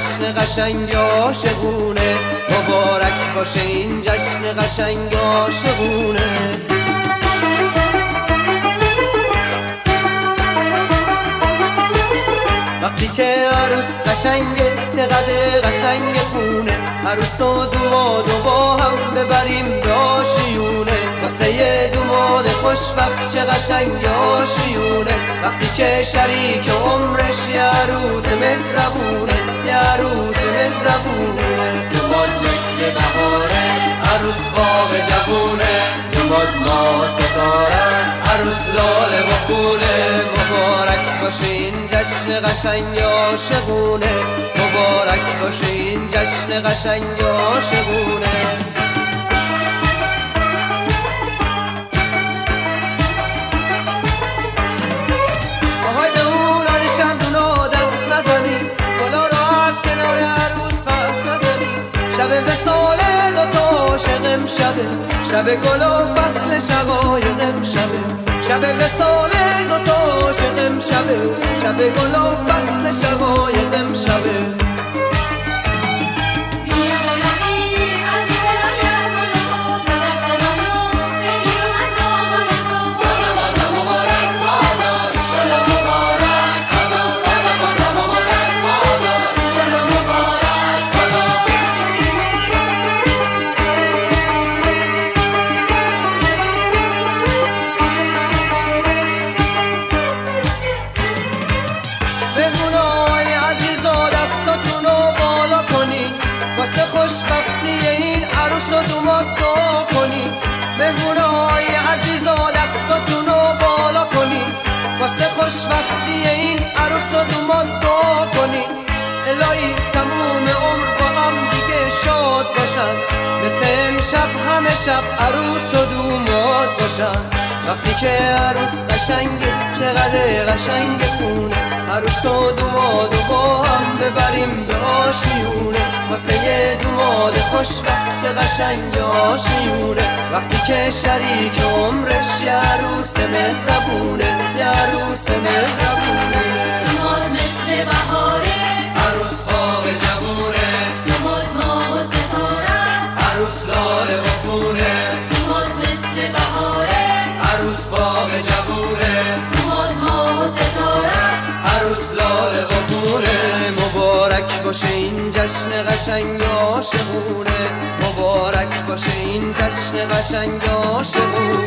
جشن قشنگ عاشقونه، مبارک باشه این جشن قشنگ عاشقونه. وقتی که عروس قشنگه چقدر قشنگ خونه، عروس و دوماد و با هم ببریم به آشیونه، واسه دوماد خوشبخت چه قشنگ آشیونه. وقتی که شریک عمرش یه عروس مهربونه، یه عروس مهربونه. دوماد مثل بهاره، عروس باغ جوونه، دوماد ماه ستاره، عروس لاله و خونه. مبارک باشه این جشن قشنگ عاشقونه، مبارک باشه این جشن قشنگ عاشقونه. آهای دونان شمدونا دست نزنی، گلا را از کنار عروس پس نزنی. شب وصال دوتا عاشق امشبه، شب گل و فصل شقایق امشبه. شب وصال دوتا عاشق امشبه، شب گل و فصل شقایق امشبه. مهمونای عزیزا دستاتونو بالا کنین، واسه خوشبختی این عروس و دوماد دعا کنین. مهمونای عزیزا دستاتونو بالا کنین، واسه خوشبختی این عروس و دوماد دعا کنین. الهی تموم عمر با هم دیگه شاد باشن، مثل امشب همه شب عروس و دوماد باشن. وقتی که عروس قشنگه چقدر قشنگ خونه، عروس و دوماد و با هم ببریم به آشیونه، واسه یه دوماد خوشبخت چه قشنگ آشیونه. وقتی که شریک عمرش یه عروس مهربونه، یه عروس مهربونه. دوماد مثل بهاره، عروس باغ جوونه، دوماد ماه و ستاره، عروس لاله و خونه. دوماد مثل بهاره، عروس باغ جوونه، دوماد ماه و ستاره، عروس لاله و خونه. مبارک باشه این جشن قشنگ عاشقونه، مبارک باشه این جشن قشنگ عاشقونه.